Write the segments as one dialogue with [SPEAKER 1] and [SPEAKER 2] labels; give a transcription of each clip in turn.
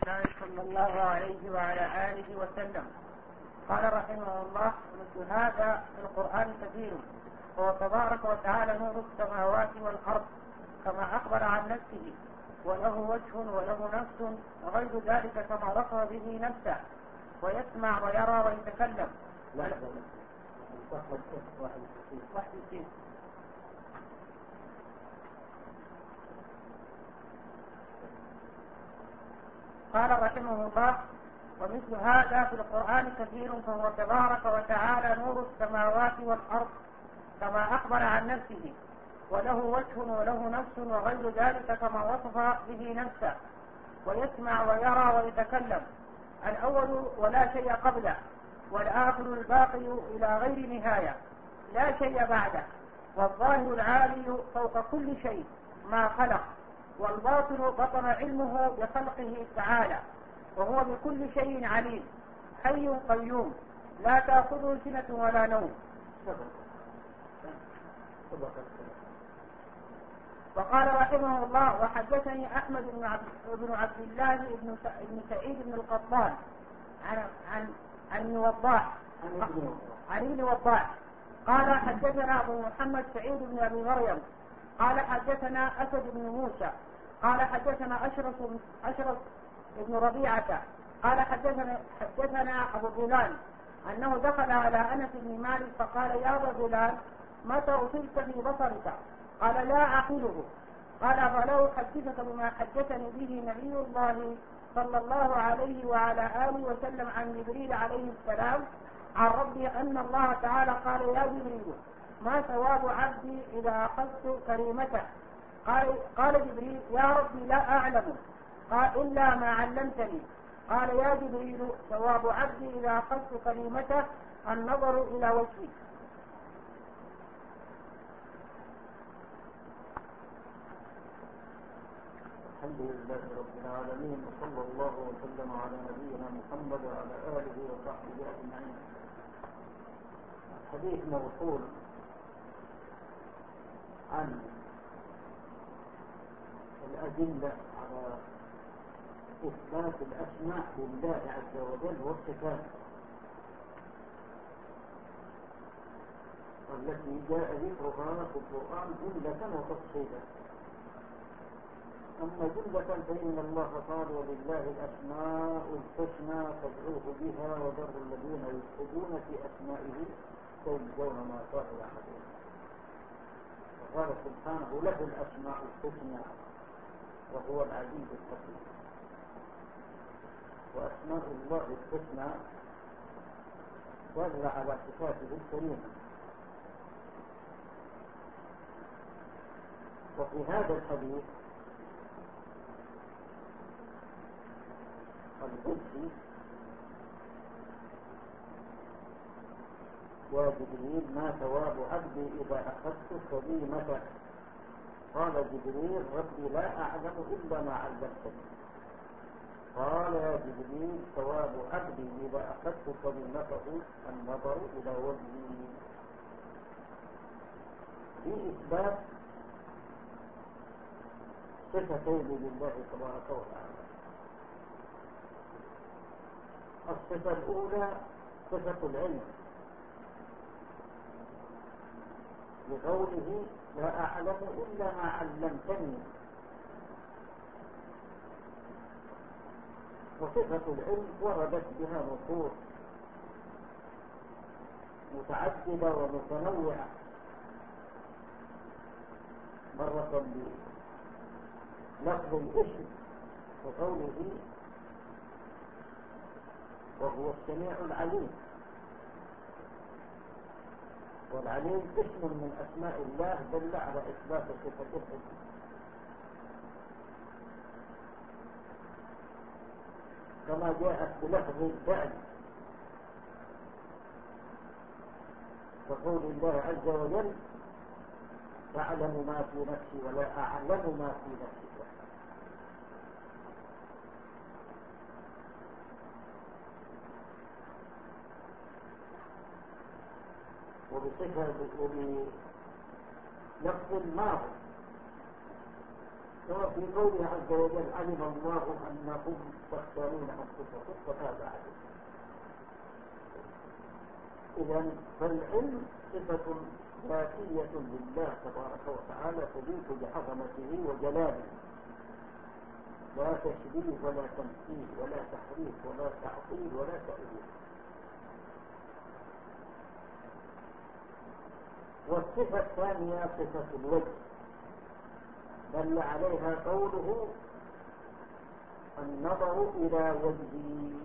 [SPEAKER 1] الله صلى الله عليه وعلى آله وسلم. قال رحمه الله: مثل هذا في القرآن كثير، هو تبارك وتعالى نور السماوات والأرض كما أخبر عن نفسه، وله وجه وله نفس وغير ذلك كما وصف به نفسه، ويسمع ويرى ويتكلم. قال رحمه الله: ومثل هذا في القرآن كثير، فهو تبارك وتعالى نور السماوات والأرض كما أخبر عن نفسه، وله وجه وله نفس وغير ذلك كما وصف به نفسه، ويسمع ويرى ويتكلم. الأول ولا شيء قبله، والآخر الباقي إلى غير نهاية، لا شيء بعده، والظاهر العالي فوق كل شيء ما خلق، والباطن بطن علمه بخلقه تعالى، وهو بكل شيء عليم، حي قيوم، لا تأخذه سنة ولا نوم. وقال رحمه الله: وحدثني أحمد بن عبد الله بن سعيد بن القطان عن ابن وضاح قال: حدثنا أبو محمد سعيد بن أبي مريم قال: حدثنا أسد بن موسى قال: حدثنا أشرف بن ربيعة قال: حدثنا أبو غلال أنه دخل على أنس بن مالك فقال: يا أبا غلال، متى أصبت في بصرك؟ قال: لا أعقله. قال: فلو حدثك بما حدثني به نبي الله صلى الله عليه وعلى آله وسلم عن جبريل عليه السلام عن ربي أن الله تعالى قال: يا جبريل، ما ثواب عبدي إذا أخذت كريمته؟ قال جبريل: يا ربي لا أعلم، قال: إلا ما علمتني. قال: يا جبريل، ثواب عبدي إذا أخذت كريمته النظر إلى وجهي.
[SPEAKER 2] الحمد لله رب العالمين، وصلى الله وسلم على نبينا محمد وعلى آله وصحبه أجمعين. حديث موصول عن الأدلة على إثبات الأسماء لله عز وجل والصفات التي جاء ذكرها في القرآن جملة وتفصيلا. أما جملة فإن الله قال: ولله الأسماء الحسنى فادعوه بها وذروا الذين يلحدون في أسمائه سيجزون ما كانوا يعملون. وقال سبحانه: له الأسماء الحسنى وهو العزيز الحكيم. وأسماء الله الحسنى دل على صفاته الكريمة. وفي هذا الحديث القدسي: يا جبريل، ما ثواب عبدي إذا أخذت كريمته؟ قال جبريل: ربي لا أعلم إلا ما علمتني. قال: يا جبريل، ثواب عبدي إذا أخذت كريمته النظر إلى وجهي. في إثبات صفتين لله تبارك وتعالى. الصفة الأولى صفة العلم، بقوله: لا أعلم إلا ما علمتني. وصفة العلم وردت بها نصوص متعددة ومتنوعة، مرة بلفظ الاسم وقوله: وهو السميع العليم. والعليم اسم من أسماء الله دل على إثبات صفة العلم. كما جاءت بلفظ الفعل وقول الله عز وجل: تعلم ما في نفسي ولا أعلم ما في نفسك. وبصفة وبلفظ الماضي، وفي قوله عز وجل: علم الله أنكم تختارون أنفسكم فتاب عليكم. إذا فالعلم صفة ذاتية لله تبارك وتعالى تليق بعظمته وجلاله، لا تشبيه ولا تمثيل ولا تحريف ولا تعطيل ولا تأويل. والصفة الثانية صفة الوجه، دل عليها قوله النظر إلى وجهي،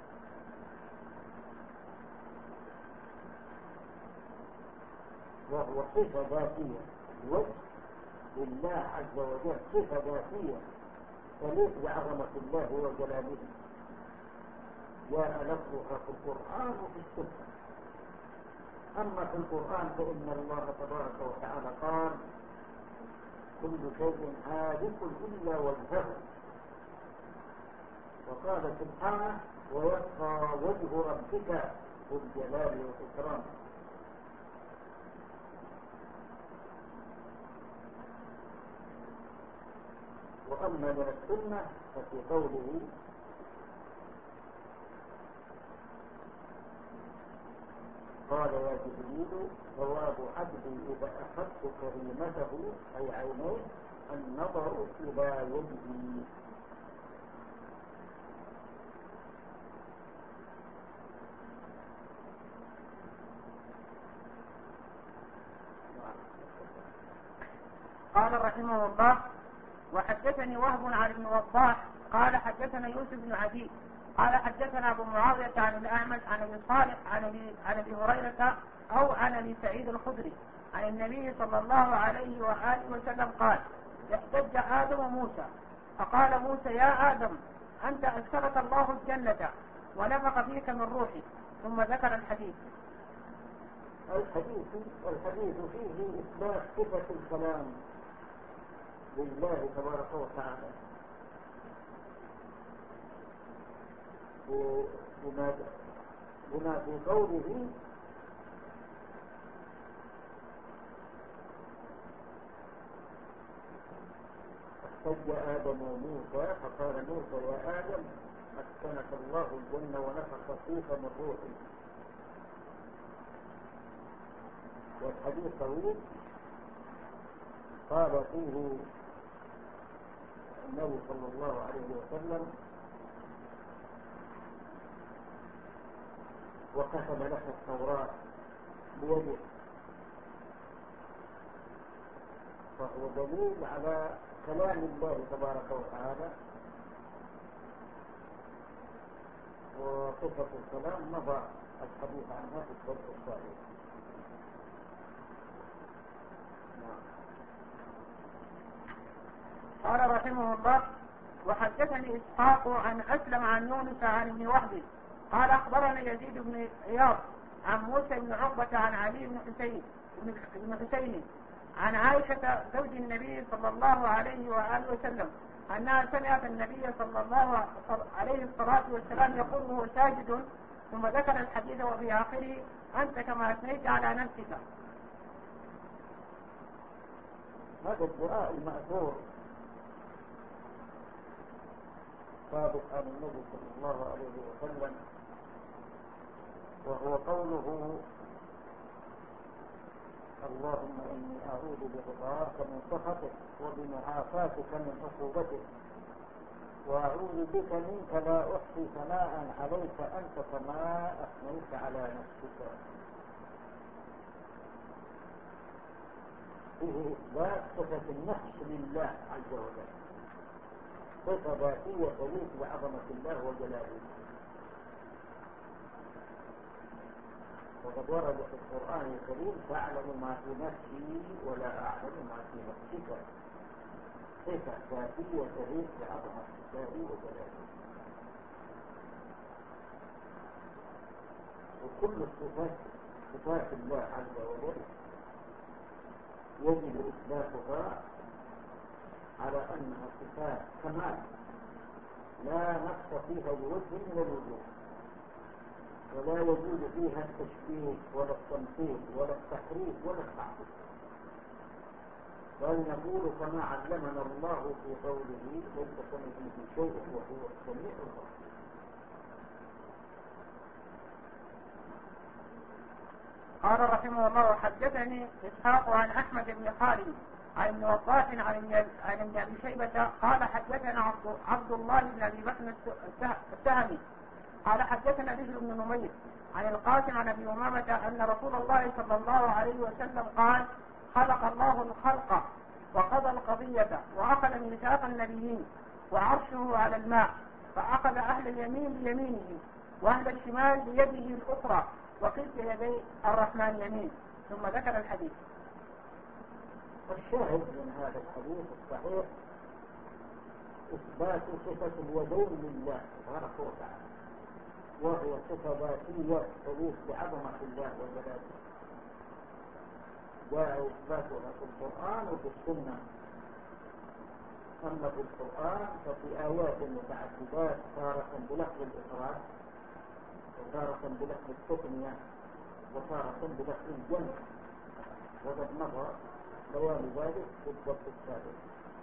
[SPEAKER 2] وهو صفة ذاتية. الوجه لله عز وجل صفة ذاتية تليق بعظمة الله وجلاله، جاء لفظها في القرآن وفي السنة. أما في القرآن فإن الله تبارك وتعالى قال كل شيء هالك إلا وجهه، وقال سبحانه ويبقى وجه ربك ذو الجلال والإكرام. وأما من السنة ففي قوله قال يا جبريل ثواب عبدي إذا أخذت كريمته أي عينيه النظر إلى وجهي.
[SPEAKER 1] قال رحمه الله وحدثني وهب عن ابن وضاح قال حدثنا يوسف بن عدي قال حدثنا أبو معاوية عن الأعمش عن أبي صالح عن أبي هريرة أو عن أبي سعيد الخدري عن النبي صلى الله عليه وآله وسلم قال احتج آدم وموسى فقال موسى يا آدم أنت أسكنك الله الجنة ونفخ فيك من روحي، ثم ذكر الحديث.
[SPEAKER 2] الحديث فيه إثبات صفة الكلام لله تبارك وتعالى بما في قوله احتج آدم وموسى فقال موسى يا آدم أسكنك الله الجنة ونفخ فيك من روحه. والحديث طويل قال فيه النبي صلى الله عليه وسلم وكتب لك التوراة بيده، فهو دليل على كلام الله تبارك وتعالى. وصفة الكلام مضى الحديث عنها في الدرس الصحيح.
[SPEAKER 1] قال رحمه الله وحدثني إسحاق عن أسلم عن يونس عن ابن وهب قال أخبرنا يزيد بن عياض عن موسى بن عقبة عن علي بن حسين عن عائشة زوج النبي صلى الله عليه وآله وسلم أنها سمعت النبي صلى الله عليه الصلاة والسلام يقول وهو ساجد، ثم ذكر الحديث وفي آخره أنت كما أثنيت على نفسك.
[SPEAKER 2] هذا الدعاء المأثور ثابت عن النبي صلى الله عليه وسلم، وهو قوله اللهم إني أعوذ برضاك من سخطك وبمعافاتك من عقوبتك وأعوذ بك منك لا أحصي ثناء عليك أنت كما أثنيت على نفسك. فيه إثبات صفة النفس لله عز وجل، صفة ذاتية تليق بعظمة الله وجلاله. وقد ورد في القرآن الكريم تعلم ما في نفسي ولا أعلم ما في نفسك، صفة ذاتية تليق بعظمة الله وجلاله. وكل الصفات صفات الله عز وجل يجب إثباتها على أنها صفات كمال لا نقص فيها بوجه من الوجوه، ولا يجوز فيها التشبيه ولا التمثيل ولا التحريف ولا التعطيل. بل نقول كما علمنا الله في قوله ليس كمثله شيء وهو السميع البصير.
[SPEAKER 1] قال رحمه الله حدثني إسحاق عن أحمد بن خالد عن ابن وضاح عن ابن أبي شيبة قال حدثنا عبد الله بن أبي بكر السهمي قال حدثنا بشر بن نمير عن القاسم عن أبي أمامة أن رسول الله صلى الله عليه وسلم قال خلق الله الخلق وقضى القضية وأخذ ميثاق النبيين وعرشه على الماء فأخذ أهل اليمين بيمينه وأهل الشمال بيده الأخرى وكلتا يدي الرحمن يمين. ثم ذكر الحديث.
[SPEAKER 2] الشاهد من هذا الحديث الصحيح إثبات صفة اليدين لله تبارك وتعالى، وهي صفة ذاتية تليق بعظمة الله وجلاله، جاء إثباتها في القرآن وفي السنة. أما في القرآن ففي آيات متعددات تارة بلفظ الإفراد وتارة بلفظ التثنية وتارة بلفظ الجمع، وقد مضى بيان ذلك في الدرس السابق.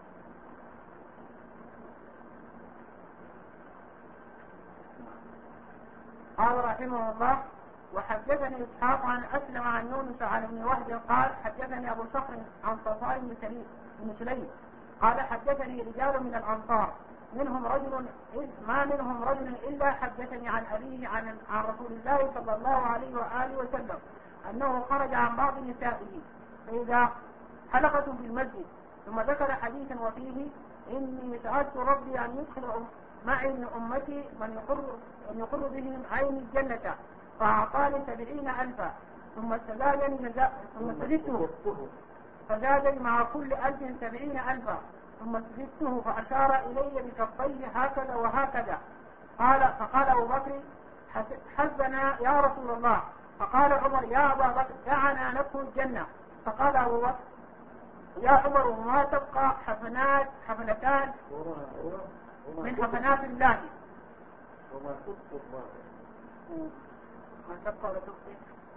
[SPEAKER 1] قال رحمه الله وحدثني إسحاق عن أسلم عن يونس عن ابن وهب قال حدثني أبو صخر عن صفوان بن سليم قال حدثني رجال من الأنصار ما منهم رجل إلا حدثني عن أبيه عن رسول الله صلى الله عليه وآله وسلم أنه خرج عن بعض نسائه فإذا حلقة في المسجد، ثم ذكر حديثا وفيه إني سألت ربي أن يدخل معي من أمتي من يقر بهم عين الجنة فأعطاني 70,000 ثم استزدته فزاد مع كل 1,000 70,000 ثم استزدته فأشار إلي بكفيه هكذا وهكذا. فقال أبو بكر حسبنا يا رسول الله. فقال عمر يا أبا بكر دعنا ندخل الجنة. فقال أبو بكر يا عمر وما تبقى حفنتان من حفنات الله
[SPEAKER 2] وما تبقى الله
[SPEAKER 1] ما تبقى ولا تبقي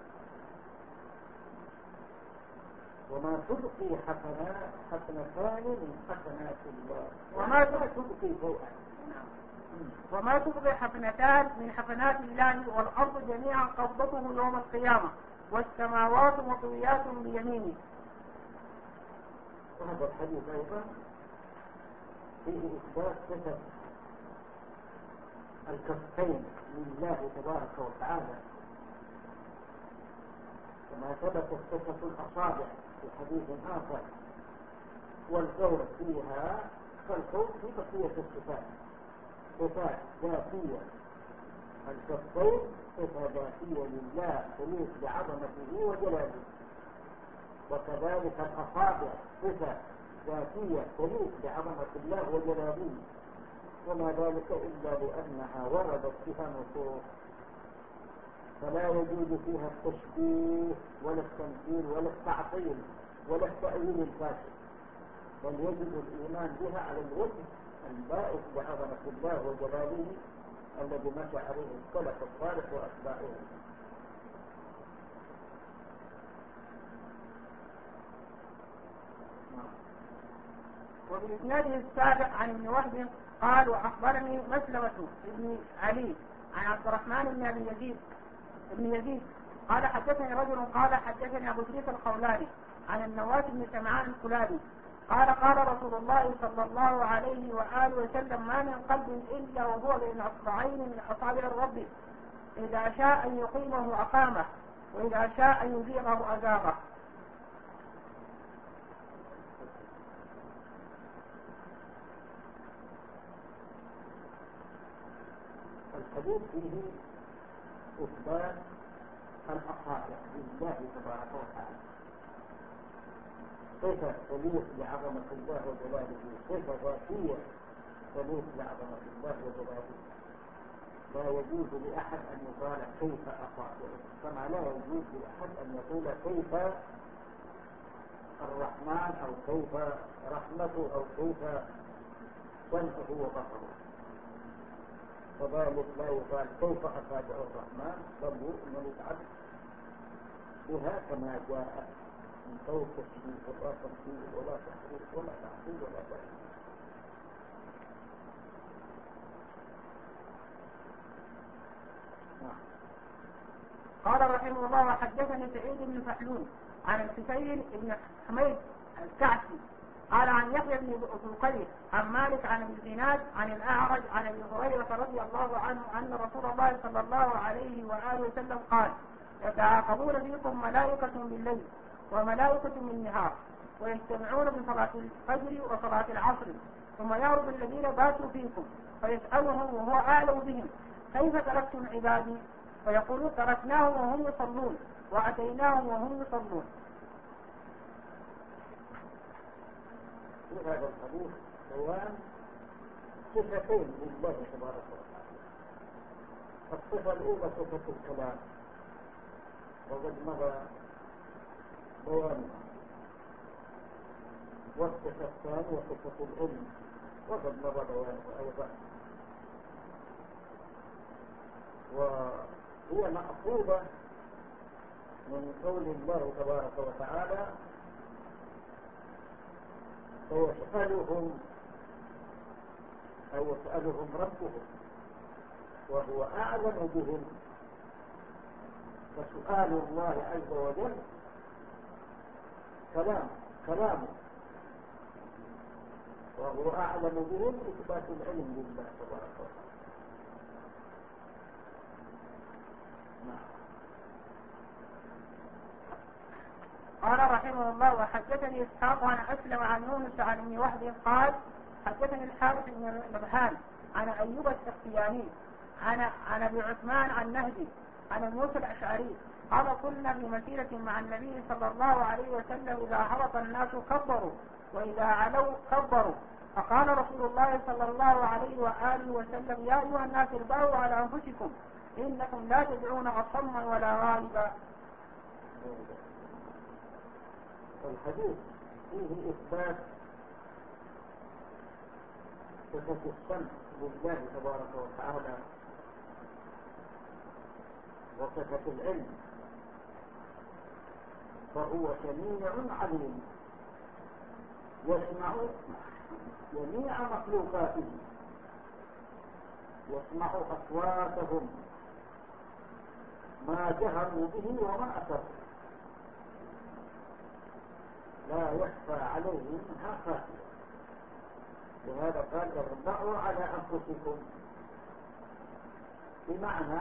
[SPEAKER 2] وما تبقي حفنتان من حفنات الله
[SPEAKER 1] وما تبقي حفنتان من حفنات الله والأرض جميعا قبضته يوم القيامة والسماوات مطويات بيمينه.
[SPEAKER 2] وهذا الحديث أيضا فيه إثبات صفة الكفين لله تبارك وتعالى كما ثبتت صفة الأصابع في حديث آخر، والقول فيها كالقول في بقية الصفات صفات ذاتية. الكفين صفة ذاتية لله تليق بعظمته وجلاله، وكذلك الأصابع صفة ذاتية تليق بعظمة الله وجلاله، وما ذلك إلا لأنها وردت فيها نصوص فلا يجوز فيها التشبيه ولا التمثيل ولا التعطيل ولا التأويل الفاسد، بل يجب الإيمان بها على الوجه البائس بعظمة الله وجلاله الذي مشى عليه السلف الصالح وأتباعه.
[SPEAKER 1] وبإسناده السابق عن ابن وهب قال وأخبرني مسلمة ابن علي عن عبد الرحمن بن يزيد قال حدثني رجل قال حدثني أبو شريف الخولاني عن النواس بن سمعان الكلابي قال رسول الله صلى الله عليه وآله وسلم ما من قلب إلا وهو بين أصبعين من أصابع الرب إذا شاء أن يقيمه أقامه وإذا شاء أن يزيغه أزاغه.
[SPEAKER 2] الحديث فيه إثبات الأصابع لله تبارك وتعالى، صفة تليق بعظمة الله وجلاله، صفة ذاتية تليق بعظمة الله وجلاله. لا يجوز لأحد أن يقال كيف أصابعه، كما لا يجوز لأحد أن يقول كيف الرحمن أو كيف رحمته أو كيف سمعه وبصره، كذلك لا يقال كيف أصابع الرحمن، بل يؤمن العبد بها كما جاءت من فوق تشبيه ولا تمثيل ولا تحريف ولا تعطيل ولا تأثير.
[SPEAKER 1] قال رحمه الله وحدثني سعيد بن فحلون عن الحسين بن حميد الكعسي قال عن يحيى بن بكير عن مالك عن ابن زناد عن الأعرج عن ابي هريرة رضي الله عنه أن رسول الله صلى الله عليه وآله وسلم قال يتعاقبون فيكم ملائكة بالليل وملائكة بالنهار ويجتمعون بصلاة الفجر وصلاة العصر ثم يعرض الذين باتوا فيكم فيسألهم وهو أعلم بهم كيف تركتم عبادي فيقولون تركناهم وهم يصلون وأتيناهم وهم يصلون.
[SPEAKER 2] في هذا الحديث بيان صفتين لله تبارك وتعالى. الصفة الأولى صفة الكلام وقد مضى بيانها، والصفة الثانية صفة العلم وقد مضى بيانها أيضا، وهي مأخوذة من قول الله تبارك وتعالى فيسألهم أو يسألهم ربهم وهو أعلم بهم، فسؤال الله عز وجل كلامه وهو أعلم بهم إثبات العلم لله تبارك وتعالى.
[SPEAKER 1] قال رحمه الله وحدثني إسحاق عن أسلم عن يونس عن ابن وهب قال حدثني الحارث بن نبهان عن أيوب السختياني عن أبي عثمان عن نهدي عن موسى الأشعري قال كنا في مسيرة مع النبي صلى الله عليه وسلم إذا هبط الناس كبروا وإذا علوا كبروا فقال رسول الله صلى الله عليه وآله وسلم يا أيها الناس اربعوا على أنفسكم إنكم لا تدعون أصما ولا غائبا.
[SPEAKER 2] الحديث فيه إثبات صفة السمع لله تبارك وتعالى وصفة العلم، فهو سميع عليم يسمع جميع مخلوقاته، يسمع أصواتهم ما جهروا به وما أسروا، لا يخفى عليه منها خافية. لهذا قال اربعوا على أنفسكم، بمعنى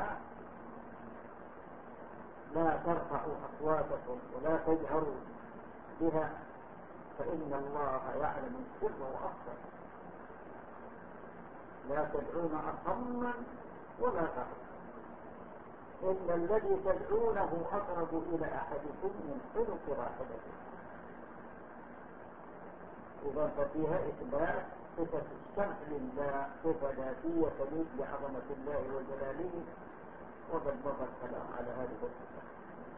[SPEAKER 2] لا ترفعوا أصواتكم ولا تجهروا بها فإن الله يعلم السر وأخفى. لا تدعون أصما ولا غائبا إن الذي تدعونه أقرب إلى أحدكم من حلق راحلته. إذا ففيها إثبات صفة السمع لله، صفة ذاتية تليق بعظمة الله وجلاله، وقد مضى الكلام على هذه الصفة.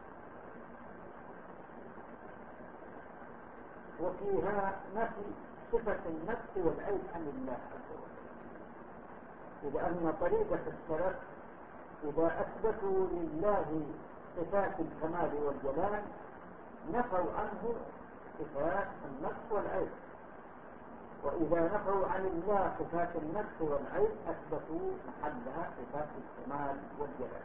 [SPEAKER 2] وفيها نفي صفة النفس والعيب عن الله عز وجل، إذا أن طريقة السلف إذا أثبتوا لله صفات الكمال والجلال نفوا عنه صفات النفس والعيب، وإذا نفوا عن الله صفات النفس والعيب أثبتوا محلها صفات الكمال والجلال.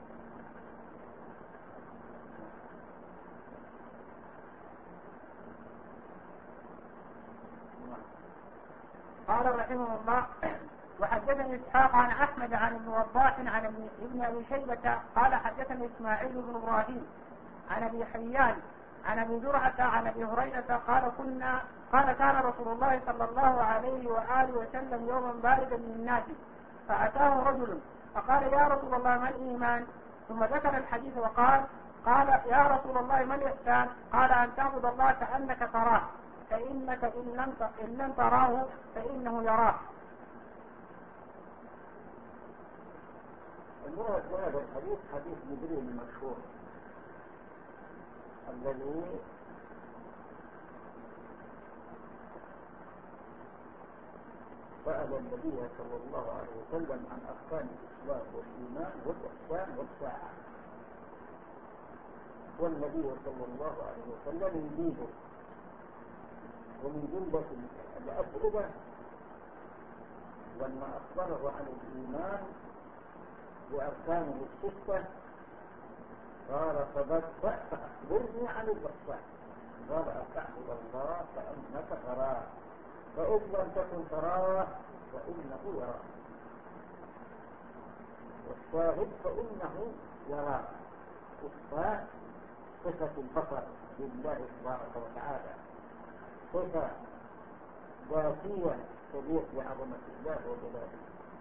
[SPEAKER 1] قال رحمه الله وحدثني إسحاق عن أحمد عن ابن وضاح عن ابن أبي شيبة قال حدثني إسماعيل بن إبراهيم عن أبي حيان عن أبي زرعة عن أبي هريرة قال كان رسول الله صلى الله عليه وآله وسلم يوما باردا للناس فأتاه رجل فقال يا رسول الله ما الإيمان؟ ثم ذكر الحديث وقال يا رسول الله ما الإحسان؟ قال أن تعبد الله كأنك تراه فإنك إن لم تراه فإنه يراك.
[SPEAKER 2] المراد بهذا الحديث حديث جبريل المشهور الذي سأل النبي صلى الله عليه وسلم عن أركان الإسلام والإيمان والإحسان والساعة، والنبي صلى الله عليه وسلم يجيبه. ومن جملة الأسئلة لما أخبره عن الإيمان بأركانه الستة قال فأخبرني عن الإحسان. قال أن تعبد الله كأنك تراه فإن لم تكن تراه فإنه يراك، والشاهد فإنه يراك. إثبات صفة البصر لله تبارك وتعالى، صفة ذاتية تليق بعظمة الله وجلاله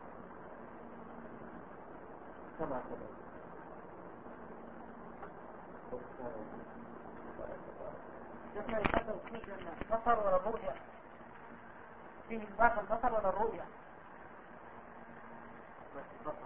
[SPEAKER 2] كما تبين.
[SPEAKER 1] شيخنا يفضل فيه البصر ولا الرؤية؟ فيه إثبات البصر ولا الرؤية؟